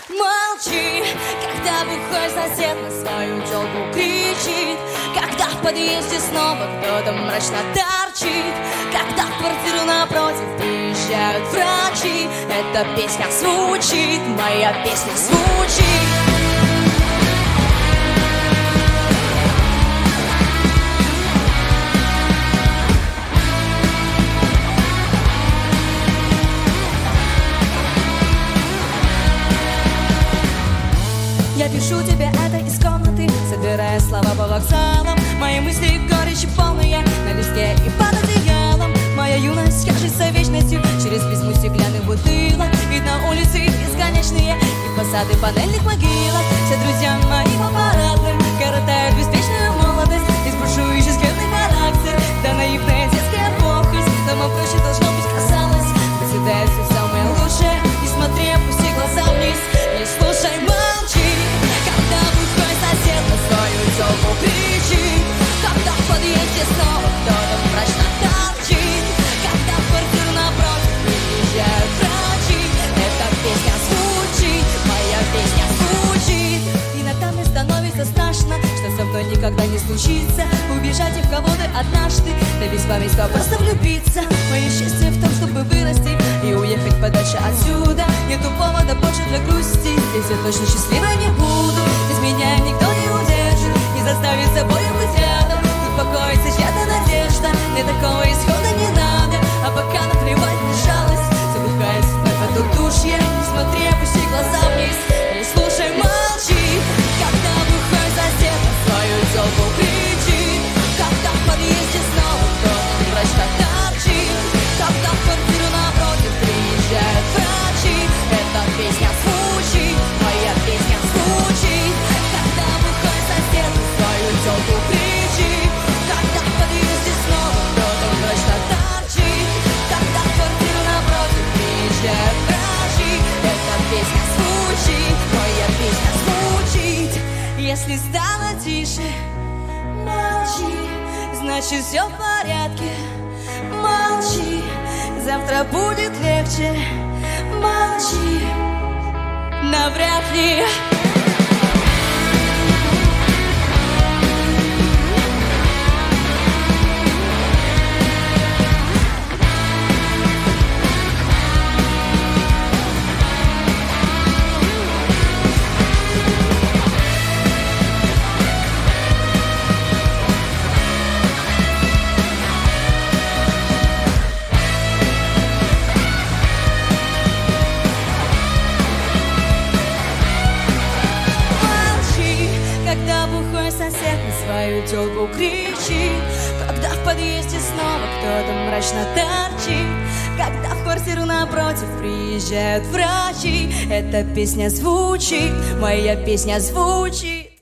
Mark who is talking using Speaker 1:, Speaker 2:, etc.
Speaker 1: Молчи, когда бухой сосед на свою тёлку кричит, когда в подъезде снова кто-то мрачно торчит, когда в квартиру напротив приезжают врачи. Эта песня звучит, моя песня звучит. Я пишу тебе это из комнаты, собирая слова по вокзалам. Мои мысли горечи полные на листке и под одеялом. Моя юность кажется вечностью через призму стеклянных бутылок. И на улице бесконечные и фасады панельных могилок. Все друзья мои по парадным коротают беспечную молодость. Из буржуический характер, да наивная детская похоть. Само проще должно быть казалось, проседает все самое лучшее. Не смотри, опусти глаза вниз, не слушай, молчи. Когда бухой сосед на свою тёлку кричит, когда в подъезде снова кто-то мрачно торчит, когда в квартиру напротив приезжают врачи. Эта песня звучит, моя песня звучит. Иногда мне становится страшно, что со мной никогда не случится убежать и в кого-то однажды до беспамятства просто влюбиться. Мое счастье в том, чтобы вырасти и уехать подальше отсюда. Нету повода больше для грусти, здесь я точно счастливой не буду. Здесь меня никто не удержит, не заставит собой быть рядом. Успокоится чья-то надежда, мне такого исхода не надо. А пока наплевать на жалость, задыхаясь вновь от удушья. Не смотри, опусти глаза вниз, не слушай, молчи. Когда бухой сосед на свою тёлку кричит, когда в подъезде снова кто-то мрачно торчит, когда в квартиру напротив приезжают врачи. Эта песня звучит, моя песня звучит. Когда бухой сосед на свою тёлку кричит, когда в подъезде снова кто-то мрачно торчит, когда в квартиру напротив приезжают врачи. Эта песня звучит, моя песня звучит. Если стало тише, молчи, значит все в порядке. Молчи, завтра будет легче. Молчи, навряд ли. Когда бухой сосед на свою тёлку кричит, когда в подъезде снова кто-то мрачно торчит, когда в квартиру напротив приезжают врачи. Эта песня звучит, моя песня звучит.